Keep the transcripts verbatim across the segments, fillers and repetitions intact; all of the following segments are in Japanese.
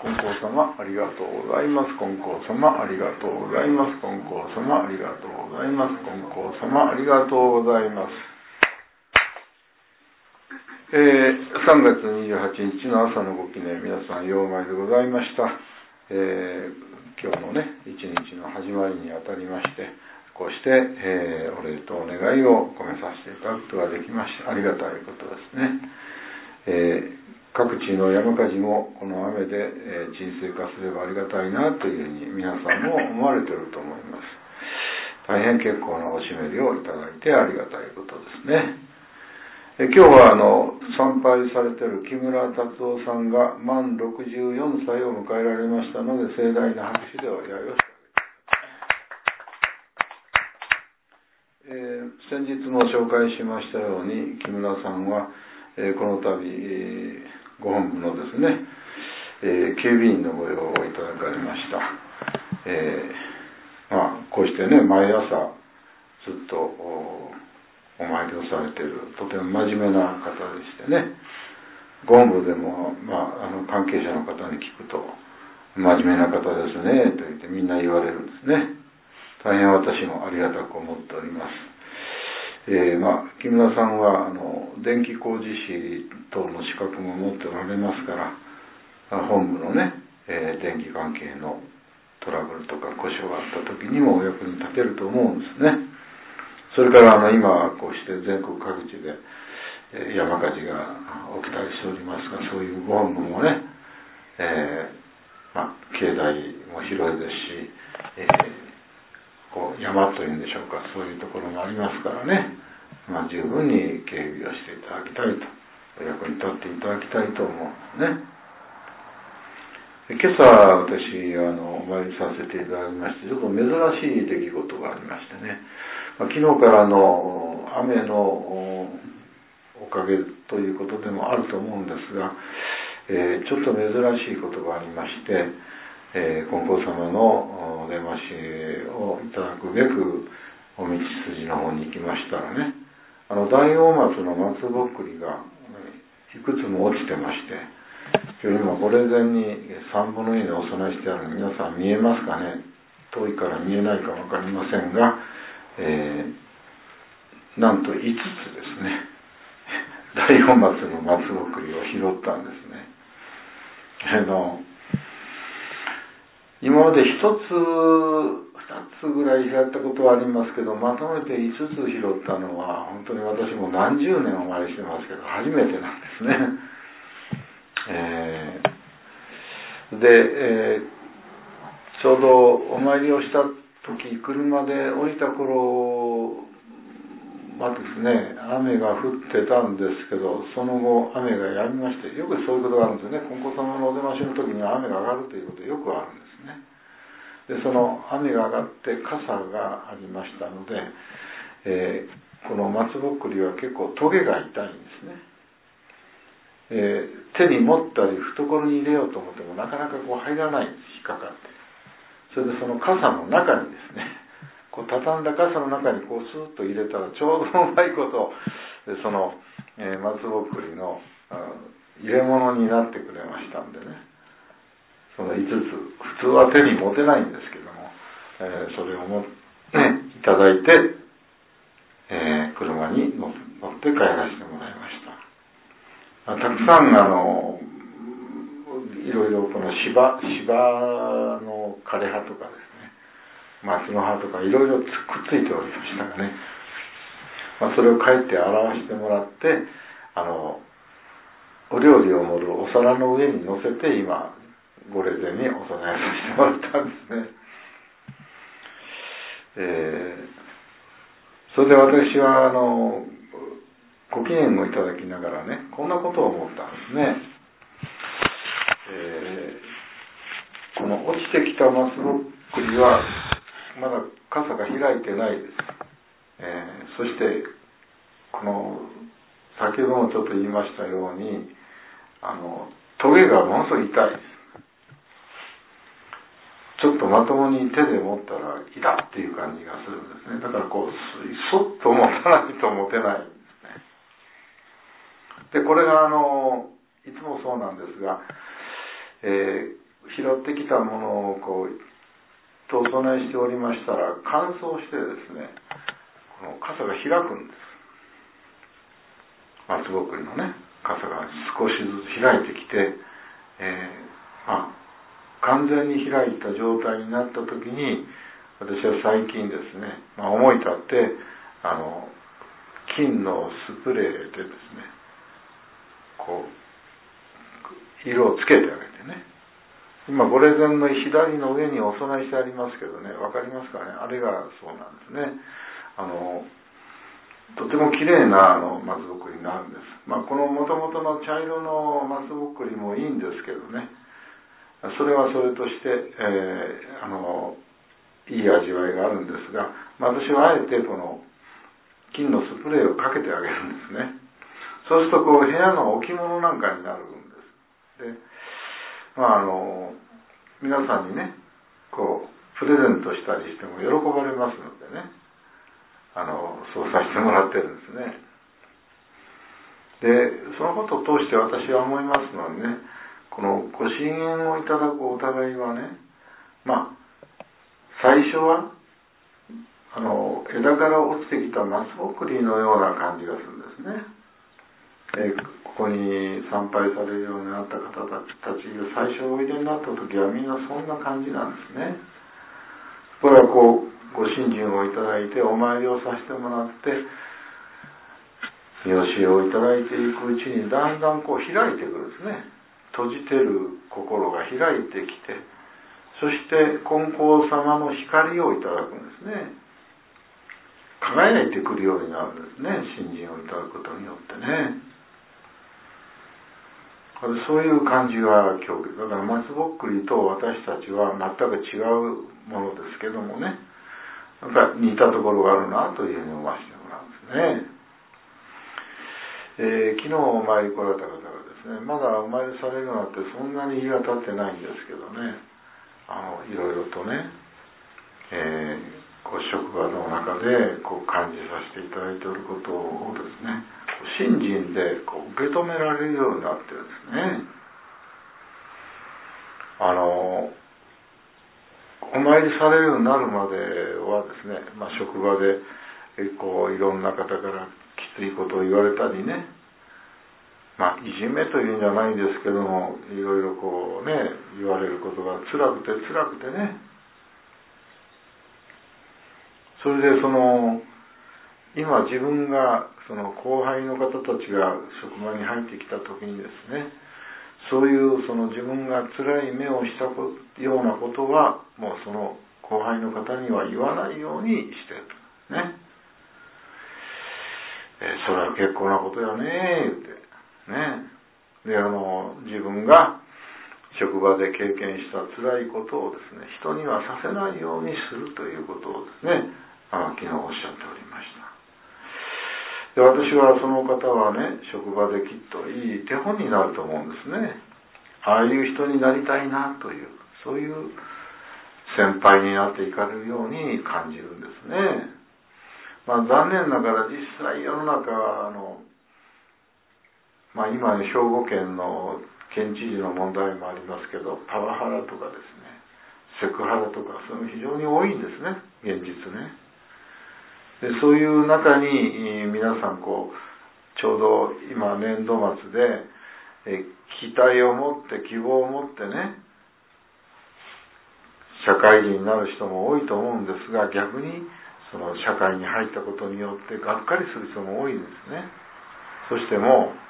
金光様ありがとうございます。金光様ありがとうございます。金光様ありがとうございます。金光様ありがとうございます。えー、さんがつにじゅうはちにちの朝のご記念、皆さんようまいでございました。えー、今日のね一日の始まりにあたりまして、こうして、えー、お礼とお願いを込めさせていただくことができまして、ありがたいことですね。えー各地の山火事もこの雨で、えー、沈静化すればありがたいなというふうに皆さんも思われていると思います。大変結構なおしめりをいただいてありがたいことですね。え今日はあの参拝されている木村達夫さんが満ろくじゅうよんさいを迎えられましたので、盛大な拍手でお祝いをしてあげて、えー、先日も紹介しましたように、木村さんは、えー、この度、えーご本部のですね、えー、警備員の御用をいただかれました。えー、まあこうしてね、毎朝ずっと お, お参りをされているとても真面目な方でしてね、ご本部でも、まあ、あの関係者の方に聞くと真面目な方ですねと言ってみんな言われるんですね。大変私もありがたく思っております。えーまあ、木村さんはあの電気工事士等の資格も持っておられますから、本部のね、えー、電気関係のトラブルとか故障があった時にもお役に立てると思うんですね。それからあの今こうして全国各地で、えー、山火事が起きたりしておりますが、そういうご本部もね、えーまあ、境内も広いですし、えーこう山というんでしょうか、そういうところもありますからね、まあ、十分に警備をしていただきたいと、お役に立っていただきたいと思うんですね。今朝私あのお参りさせていただきまして、ちょっと珍しい出来事がありましてね、まあ、昨日からの雨のおかげということでもあると思うんですが、えー、ちょっと珍しいことがありまして、えー、金光様のお出ましをいただくべくお道筋の方に行きましたらね、あの大王松の松ぼっくりがいくつも落ちてまして、今日今ご霊前にさんぶんのにでお供えしてあるの、皆さん見えますかね。遠いから見えないか分かりませんが、えー、なんといつつですね、大王松の松ぼっくりを拾ったんですね。あの今まで一つ二つぐらい拾ったことはありますけど、まとめて五つ拾ったのは本当に私も何十年お参りしてますけど初めてなんですね。えー、で、えー、ちょうどお参りをした時、車で降りた頃まあですね、雨が降ってたんですけど、その後雨が止みまして、よくそういうことがあるんですよね。金光様のお出ましの時には雨が上がるということよくあるんですね。で、その雨が上がって傘がありましたので、えー、この松ぼっくりは結構トゲが痛いんですね。えー、手に持ったり懐に入れようと思ってもなかなかこう入らないんです、引っかかって。それでその傘の中にですね、こう畳んだ傘の中にこうスーッと入れたらちょうどうまいことでその、えー、松ぼっくりの入れ物になってくれましたんでね、そのいつつ普通は手に持てないんですけども、えー、それをも、ね、いただいて、えー、車に乗って帰らせてもらいました。たくさんあのいろいろこの芝芝の枯れ葉とかですね、松の葉とかいろいろくっついておりましたがね、まあ、それを帰って表してもらって、あのお料理を盛るお皿の上に乗せて今ご霊前にお供えさせてもらったんですね。えー、それで私はあのご記念をいただきながらね、こんなことを思ったんですね。えー、この落ちてきた松ぼっくりはまだ傘が開いてないです。えー、そしてこの先ほどもちょっと言いましたように、あのトゲがものすごい痛いです。ちょっとまともに手で持ったら痛っていう感じがするんですね。だからこうそっと持たないと持てないんですね。でこれがあのいつもそうなんですが、えー、 拾ってきたものをこうとお供えしておりましたら、乾燥してですね、この傘が開くんです。松ぼっくりのね、傘が少しずつ開いてきて、えー、まあ、完全に開いた状態になった時に、私は最近ですね、まあ、思い立ってあの金のスプレーでですね、こう色をつけてあげてね、今ゴレゼンの左の上にお供えしてありますけどね、わかりますかね、あれがそうなんですね。あのとても綺麗なあの松ぼっくりになるんです。まあ、この元々の茶色の松ぼっくりもいいんですけどね、それはそれとして、えー、あのいい味わいがあるんですが、まあ、私はあえてこの金のスプレーをかけてあげるんですね。そうするとこう部屋の置物なんかになるんです。で、まああの皆さんにね、こうプレゼントしたりしても喜ばれますのでね、あのそうさせてもらってるんですね。で、そのことを通して私は思いますのはね、このご神言をいただくお互いはね、まあ最初はあの枝から落ちてきた松ぼっくりのような感じがするんですね。えここに参拝されるようになった方たちが最初おいでになった時はみんなそんな感じなんですね。これはこうご神神をいただいてお参りをさせてもらって見教えをいただいていくうちにだんだんこう開いてくるんですね。閉じてる心が開いてきて、そして金光様の光をいただくんですね。輝いてくるようになるんですね、信心をいただくことによってね。そういう感じは今日だから松ぼっくりと私たちは全く違うものですけどもね、やっぱり似たところがあるなというふうに思わせてもらうんですね。えー、昨日お参り来られた方がですね、まだお参りされるのってそんなに日が経ってないんですけどね、あのいろいろとね、えー、こう職場の中でこう感じさせていただいていることをですね、信心でこう受け止められるようになってるんですね。あのお参りされるようになるまではですね、まあ、職場でこういろんな方からきついことを言われたりね、まあいじめというんじゃないんですけども、いろいろこうね言われることが辛くて辛くてね、それでその今自分がその後輩の方たちが職場に入ってきた時にですね、そういうその自分が辛い目をしたようなことはもうその後輩の方には言わないようにしてるね。えー、それは結構なことやねーってね。で、あの自分が職場で経験した辛いことをですね、人にはさせないようにするということをですね、あの昨日おっしゃっておりました。で、私はその方はね、職場できっといい手本になると思うんですね。ああいう人になりたいなという、そういう先輩になっていかれるように感じるんですね。まあ残念ながら実際世の中はあの、まあ今兵庫県の県知事の問題もありますけど、パワハラとかですね、セクハラとかそういうの非常に多いんですね、現実ね。でそういう中に皆さんこうちょうど今年度末でえ期待を持って希望を持ってね社会人になる人も多いと思うんですが、逆にその社会に入ったことによってがっかりする人も多いんですね。そしてもう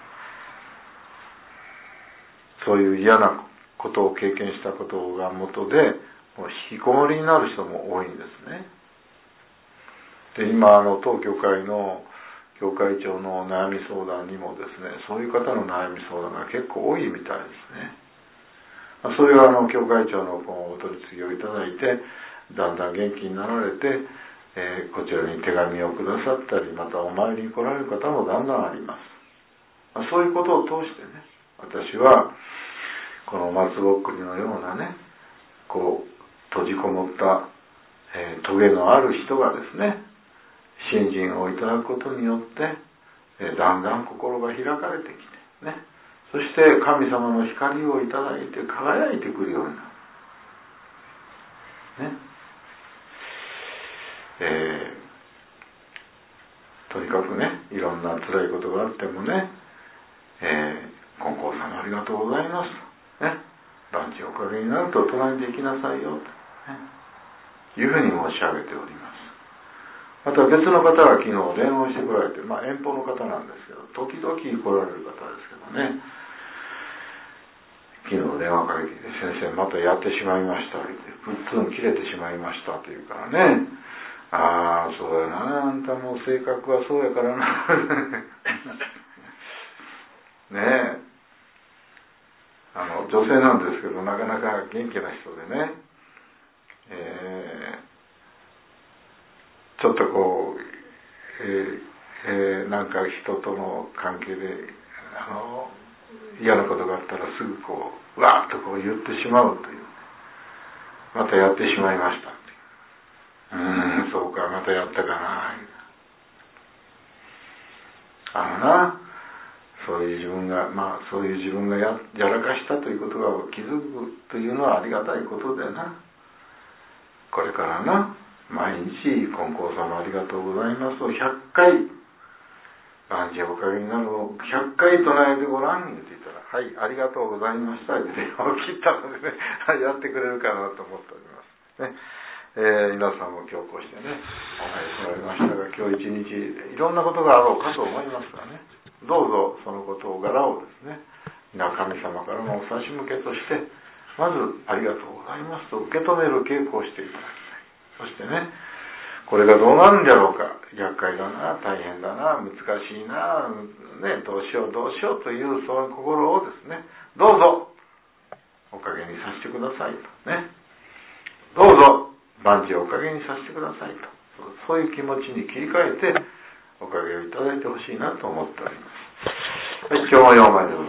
そういう嫌なことを経験したことが元でもう引きこもりになる人も多いんですね。で今あの当教会の教会長の悩み相談にもですね、そういう方の悩み相談が結構多いみたいですね。それはあの教会長のお取り次ぎをいただいてだんだん元気になられて、えー、こちらに手紙をくださったり、またお参りに来られる方もだんだんあります。そういうことを通してね、私はこの松ぼっくりのようなね、こう閉じこもった、えー、トゲのある人がですね、信心をいただくことによって、えー、だんだん心が開かれてきてね、 そして神様の光をいただいて輝いてくるようになる。ね。えー、とにかくね、いろんな辛いことがあってもね、えー、金光様ありがとうございますと。ね。ランチおかげになると隣で行きなさいよと、ね、いうふうに申し上げております。また別の方が昨日電話してこられて、まあ遠方の方なんですけど、時々来られる方ですけどね、昨日電話かけてきて、先生またやってしまいましたって、ふっつん切れてしまいましたって言うからね、ああそうやな、あんたの性格はそうやからなねえ、あの女性なんですけど、なかなか元気な人でね、えーちょっとこう、えーえー、なんか人との関係であの嫌なことがあったらすぐこうわーっとこう言ってしまうという、またやってしまいましたっていう、うーんそうか、またやったかな、あのな、そういう自分がまあそういう自分が や, やらかしたということが気づくというのはありがたいことでな、これからな毎日金光様ありがとうございますとひゃっかい万事おかげになるをひゃっかい唱えてごらんって言ったら、はいありがとうございましたって電話を切ったのでねやってくれるかなと思っておりますね。えー、皆さんも今日こうしてねお会い来られましたが、今日一日いろんなことがあろうかと思いますがね、どうぞそのことを柄をですね、皆神様からのお差し向けとしてまずありがとうございますと受け止める稽古をしていただきたい。そしてね、これがどうなるんじゃろうか、厄介だな、大変だな、難しいな、ね、どうしようどうしようというそういう心をですね、どうぞおかげにさせてくださいとね、どうぞ万事おかげにさせてくださいと、そういう気持ちに切り替えておかげをいただいてほしいなと思っております。はい、今日もようまで